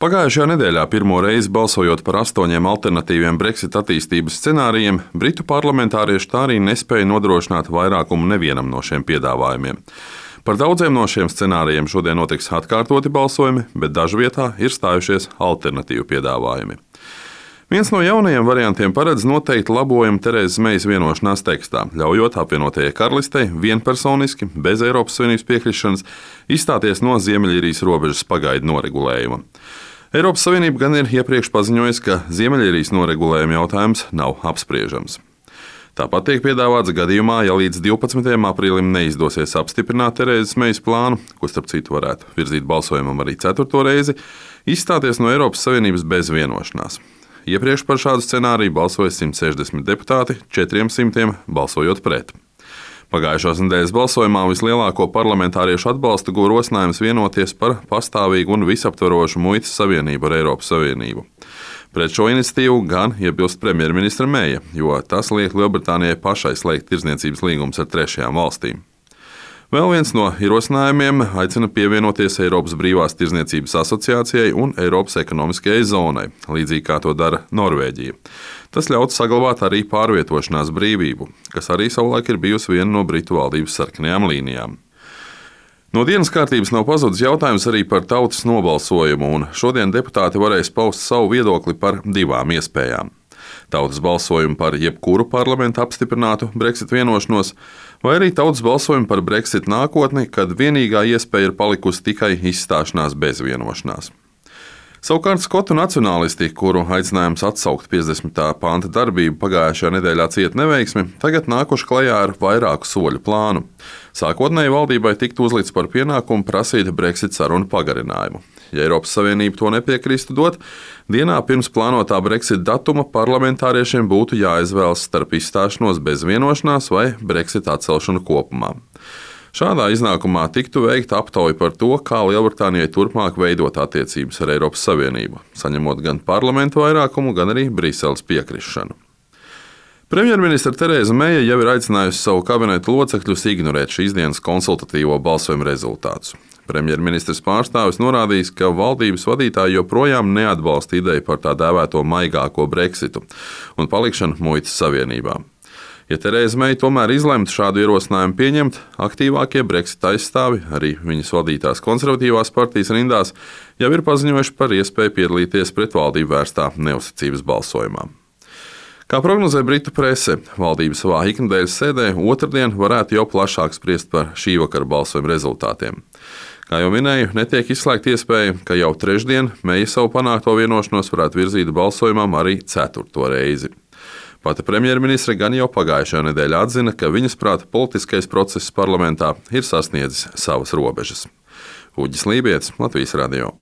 Pagājušajā nedēļā pirmo reizi balsojot par 8 alternatīviem Brexit attīstības scenārijiem, britu parlamentārieši tā arī nespēja nodrošināt vairākumu nevienam no šiem piedāvājumiem. Par daudziem no šiem scenārijiem šodien notiks atkārtoti balsojumi, bet dažu vietā ir stājušies alternatīvu piedāvājumi. Viens no jaunajiem variantiem paredz noteikti labojumu Terēzes Mejas vienošanās tekstā, ļaujot apvienotajai karalistei vienpersoniski, bez Eiropas Savienības piekrišanas, izstāties no Ziemeļīrijas robežas pagaidu noregulējuma. Eiropas Savienība gan ir iepriekš paziņojusi, ka Ziemeļīrijas noregulējuma jautājums nav apspriežams. Tāpat tiek piedāvāts gadījumā, ja līdz 12. aprīlim neizdosies apstiprināt Terēzes Mejas plānu, ko starp citu varētu virzīt balsojumam arī 4. reizi, izstāties no Eiropas Savienības bez vienošanās. Iepriekš par šādu scenāriju balsoja 160 deputāti, 400 balsojot pret. Pagājušās nedēļas balsojumā vislielāko parlamentāriešu atbalstu guva rosinājums vienoties par pastāvīgu un visaptvarošu muitas savienību ar Eiropas Savienību. Pret šo iniciatīvu gan iebilst premjerministra Meja, jo tas liek Lielbritānijai pašai slēgt tirdzniecības līgumus ar trešajām valstīm. Vēl viens no ierosinājumiem aicina pievienoties Eiropas Brīvās tirdzniecības asociācijai un Eiropas ekonomiskajai zonai, līdzīgi kā to dara Norvēģija. Tas ļautu saglabāt arī pārvietošanās brīvību, kas arī savulaik ir bijusi viena no Britu valdības sarkanajām līnijām. No dienas kārtības nav pazudis jautājums arī par tautas nobalsojumu, un šodien deputāti varēs paust savu viedokli par divām iespējām. Tautas balsojumu par jebkuru parlamentu apstiprinātu Brexit vienošanos, vai arī tautas balsojumu par Brexit nākotni, kad vienīgā iespēja ir palikusi tikai izstāšanās bez vienošanās. Savukārt skotu nacionālisti, kuru aicinājums atsaukt 50. panta darbību pagājušajā nedēļā cieta neveiksmi, tagad nākuši klajā ar vairāku soļu plānu. Sākotnēji valdībai tiktu uzlikts par pienākumu prasīt Brexit sarunu pagarinājumu. Ja Eiropas Savienība to nepiekristu dot, dienā pirms plānotā Brexit datuma parlamentāriešiem būtu jāizvēlas starp izstāšanos bez vienošanās vai Brexit atcelšanu kopumā. Šādā iznākumā tiktu veikta aptauja par to, kā Lielbritānijai turpmāk veidot attiecības ar Eiropas Savienību, saņemot gan parlamentu vairākumu, gan arī Briseles piekrišanu. Premjerministra Terēza Meja jau ir aicinājusi savu kabinetu locekļus ignorēt šīs dienas konsultatīvo balsojumu rezultātus. Premjerministrs pārstāvis norādījis, ka valdības vadītāji joprojām neatbalsta ideju par tā dēvēto maigāko Brexitu un palikšanu muitas savienībā. Ja Terēza Meja tomēr izlemtu šādu ierosinājumu pieņemt, aktīvākie Brexit aizstāvi, arī viņas vadītās konservatīvās partijas rindās, jau ir paziņojuši par iespēju piedalīties pret valdību vērstā neuzticības balsojumā. Kā prognozē Britu prese, valdība savā iknedēļas sēdē otrdien varētu jau plašāk spriest par šī vakara balsojuma rezultātiem. Kā jau minēju, netiek izslēgta iespēja, ka jau trešdien Meja savu panākto vienošanos varētu virzīt balsojumam arī 4. reizi. Pati premjerministre gan jau pagājušajā nedēļā atzina, ka viņas prāta politiskais process parlamentā ir sasniedzis savas robežas. Uģis Lībietis, Latvijas radio.